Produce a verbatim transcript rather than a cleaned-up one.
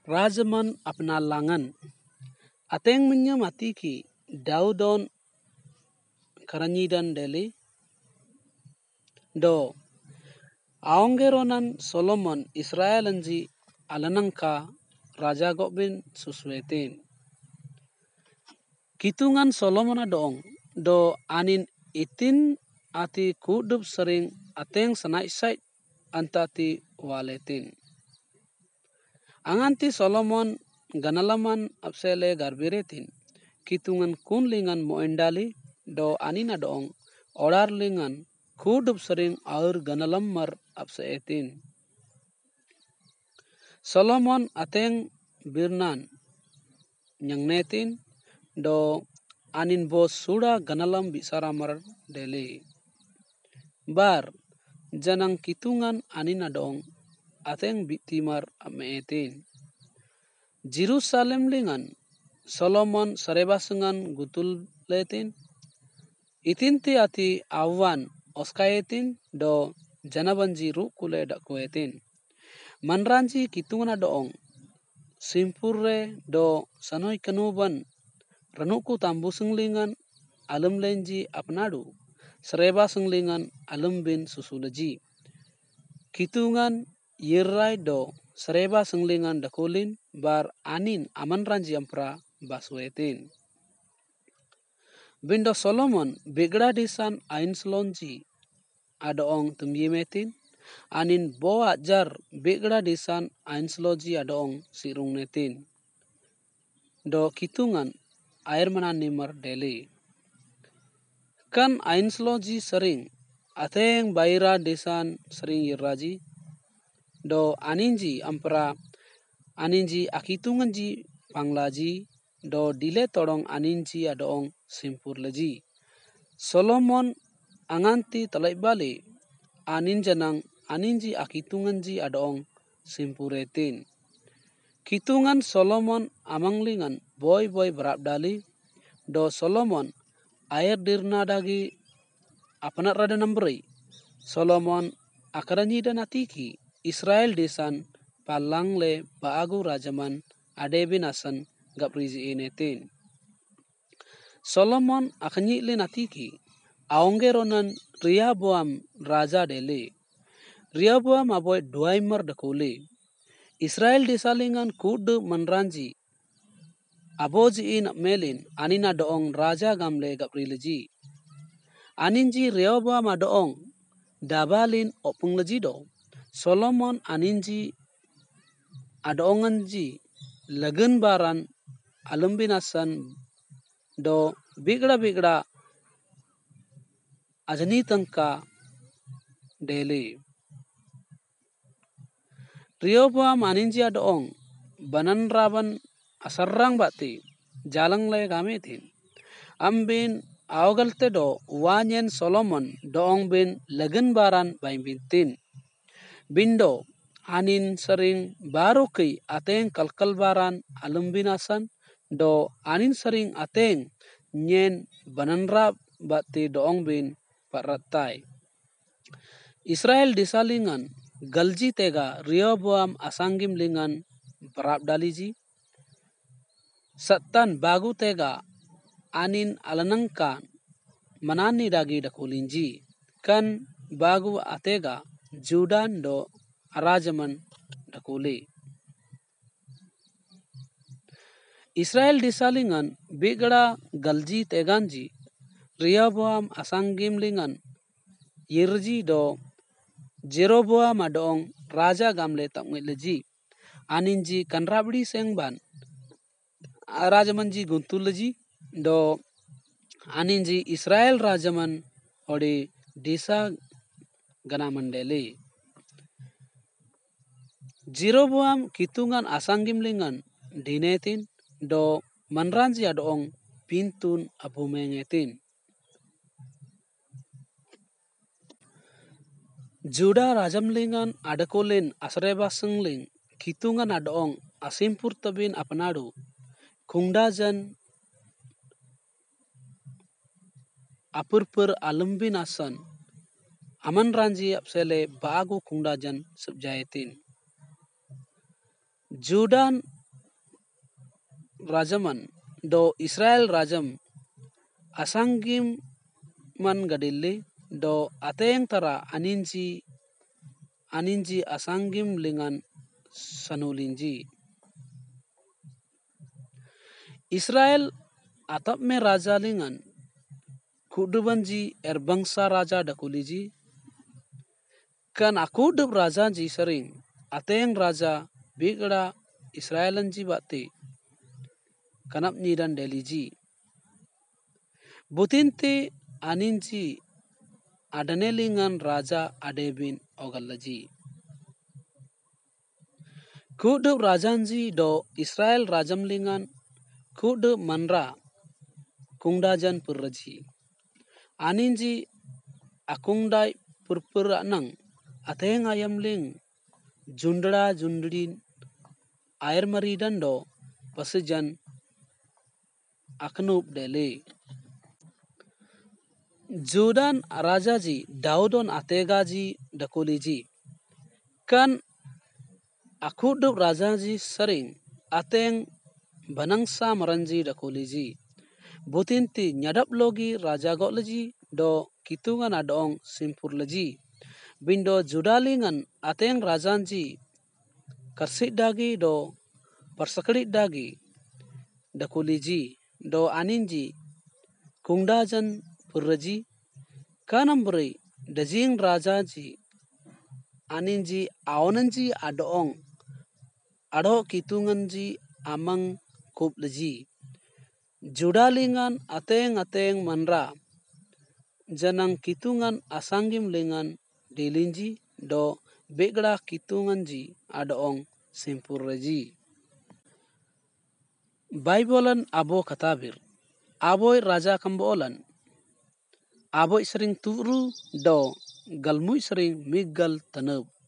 Rajaman अपना langan ateng menya mati ki Daudon karanyidan Delhi do aongeronan Solomon Israel anji alanangka raja gobin suswetin kitungan Solomon adong do anin itin ati kudup sering ateng sanaisai antati waletin anganti Solomon ganalaman apsele garbiretin kitungan kunlingan moendali do anin adong orarlingan kudup sering aur ganalamar apseetin Solomon ateng birnan nyangnetin do anin bos suda ganalam bisaramar Delhi bar janang kitungan anin adong ateng bitimar ameetin Jerusalem lingan Solomon sarebasengan gutul letin itinti ati awan oskayetin do janabanji rukule dakwetin manranji kitungan adong simpurre do sanoi kanuban ranuku tambu senglingan alam lenji apnadu sereba senglingan alam bin susulaji kitungan yerai do sereba senglingan dakulin bar anin aman ranji ampra baswetin bindo Solomon begda disan ainslonji adong tumyemetin anin bo ajar begda disan ainsloji adong sirungnetin do kitungan air mananimar Delhi kan ainsloji sering ateng baira desan sering yiraji do aninji ampra aninji akitunganji panglaji do dile todong aninji adong simpurlaji Solomon anganti talaibali anin janang aninji akitunganji adong simpuretin kitungan Solomon amanglingan boy boy berabdali do Solomon air dirnadagi apana rada namberi Solomon akaranyidan atiki Israel desan palangle baagu rajaman adebin asan gaprizi inetin Solomon akanyile natiki aongeronan Rehoboam raja Delhi Rehoboam aboy duaimar dakule Israel desalingan kudu manranji aboji in melin anina doong raja gamle gaprileji aninji Rehoboam adoong dabalin opungleji do Solomon aninji adoonganji lagun baran alumbinasan do bigda bigda ajani tangka Delhi Rehoboam aninji adoong banan raban asarrang bati jalang le gametin ambin awgalte do wanyen Solomon doong bin lagun baran baimbintin bindo anin sering baruki ateng kalkal baran alumbinasan do anin sering ateng nyen bananra bati doong bin paratai Israel disalingan galji tega Rehoboam asangim lingan barabdaliji satan bagu tega anin alanangkan manani dagi dakulinji kan bagu atega Judan do arajaman dakuli Israel disalingan bigda galji teganji Rehoboam asangim lingan yirji do Jeroboam adong raja gamle tamgileji aninji kanrabdi sengban rajamanji guntulaji do aninji Israel rajaman odi disa ganamandeli Jeroboam kitungan asangim lingan dinetin do manranji adong pintun abumengetin Juda rajamlingan adakolin asrebasengling kitungan adong asimpur tabin apnadu kungdajan apurpur alumbin asan aman ranji apsele bagu kungdajan subjayetin Judan rajaman do Israel rajam asangim man gadilli do ateng tara aninji aninji asangim lingan sanulinji. Israel atap me raja lingan kudubanji erbangsa raja dakuliji kan akudub raja ji sering ateng raja bigda Israelanji bate kanap nidan deliji butinti aninji adanelingan raja adebin ogalaji kudub rajanji do Israel rajamlingan kudub manra kungdajan purraji aninji akungdai purpura nang ateng ayamling jundra jundrin air maridan do pasijan aknub dele Judan rajaji Daudon ategaji dakuliji kan akudub rajaji sering ateng banangsa maranji dakuliji butinti nyadap logi raja golaji do kitungan adong simpurlaji bindo judalingan ateng rajanji karsit dagi do persakrit dagi dakuliji do aninji kungdajan purraji kanambri dajing rajaji aninji aonanji adong ado kitunganji amang kublaji judalingan ateng ateng manra janang kitungan asangim lingan dilinji do begda kitunganji adong simpurraji Baibolan abo katabir aboy raja kambolan aboy sering turu do galmuy sering miggal tanab